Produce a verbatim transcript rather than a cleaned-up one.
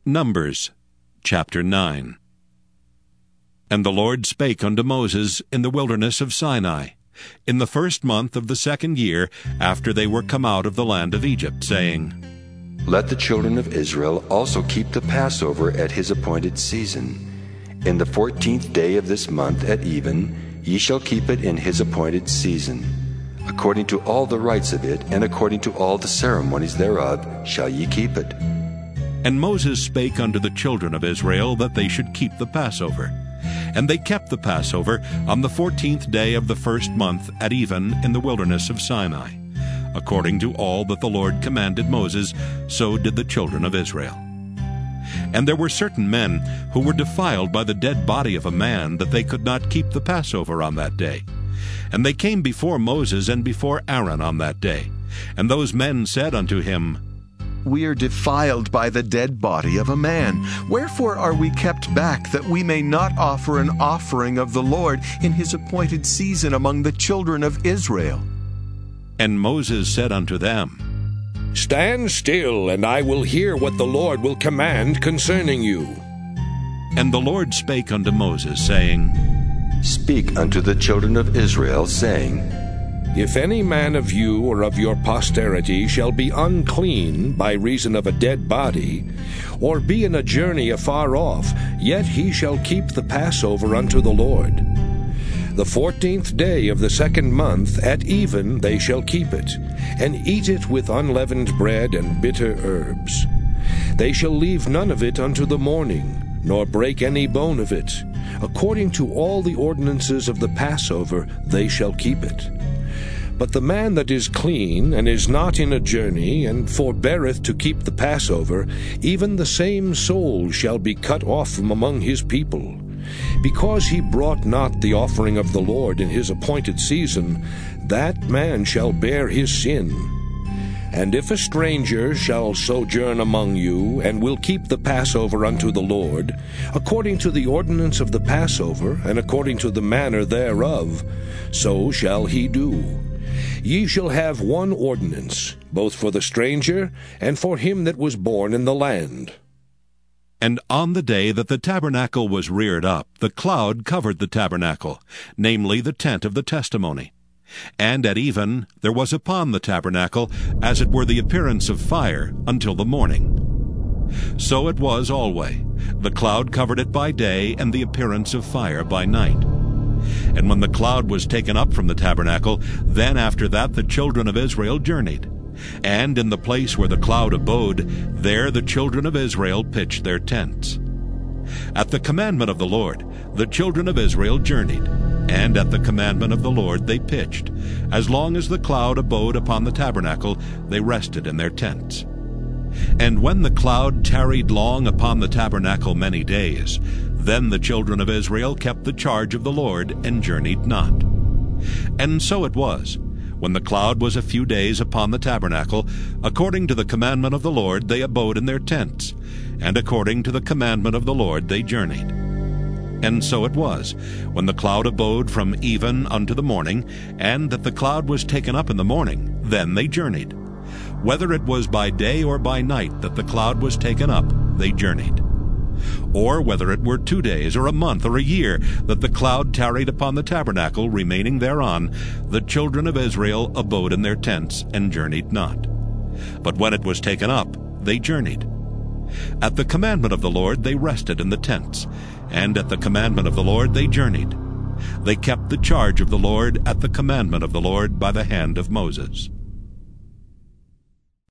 Numbers chapter nine. And the Lord spake unto Moses in the wilderness of Sinai, in the first month of the second year after they were come out of the land of Egypt, saying, Let the children of Israel also keep the Passover at his appointed season. In the fourteenth day of this month at even, ye shall keep it in his appointed season. According to all the rites of it, and according to all the ceremonies thereof, shall ye keep it. And Moses spake unto the children of Israel that they should keep the Passover. And they kept the Passover on the fourteenth day of the first month at even in the wilderness of Sinai. According to all that the Lord commanded Moses, so did the children of Israel. And there were certain men who were defiled by the dead body of a man, that they could not keep the Passover on that day. And they came before Moses and before Aaron on that day. And those men said unto him, We are defiled by the dead body of a man. Wherefore are we kept back, that we may not offer an offering of the Lord in his appointed season among the children of Israel? And Moses said unto them, Stand still, and I will hear what the Lord will command concerning you. And the Lord spake unto Moses, saying, Speak unto the children of Israel, saying, If any man of you or of your posterity shall be unclean by reason of a dead body, or be in a journey afar off, yet he shall keep the Passover unto the Lord. The fourteenth day of the second month at even they shall keep it, and eat it with unleavened bread and bitter herbs. They shall leave none of it unto the morning, nor break any bone of it. According to all the ordinances of the Passover they shall keep it. But the man that is clean, and is not in a journey, and forbeareth to keep the Passover, even the same soul shall be cut off from among his people. Because he brought not the offering of the Lord in his appointed season, that man shall bear his sin. And if a stranger shall sojourn among you, and will keep the Passover unto the Lord, according to the ordinance of the Passover, and according to the manner thereof, so shall he do. Ye shall have one ordinance, both for the stranger and for him that was born in the land. And on the day that the tabernacle was reared up, the cloud covered the tabernacle, namely the tent of the testimony. And at even there was upon the tabernacle as it were the appearance of fire until the morning. So it was alway. The cloud covered it by day, and the appearance of fire by night. And when the cloud was taken up from the tabernacle, then after that the children of Israel journeyed. And in the place where the cloud abode, there the children of Israel pitched their tents. At the commandment of the Lord, the children of Israel journeyed, and at the commandment of the Lord they pitched. As long as the cloud abode upon the tabernacle, they rested in their tents. And when the cloud tarried long upon the tabernacle many days, then the children of Israel kept the charge of the Lord, and journeyed not. And so it was, when the cloud was a few days upon the tabernacle, according to the commandment of the Lord they abode in their tents, and according to the commandment of the Lord they journeyed. And so it was, when the cloud abode from even unto the morning, and that the cloud was taken up in the morning, then they journeyed. Whether it was by day or by night that the cloud was taken up, they journeyed. Or whether it were two days, or a month, or a year, that the cloud tarried upon the tabernacle, remaining thereon, the children of Israel abode in their tents, and journeyed not. But when it was taken up, they journeyed. At the commandment of the Lord they rested in the tents, and at the commandment of the Lord they journeyed. They kept the charge of the Lord at the commandment of the Lord by the hand of Moses.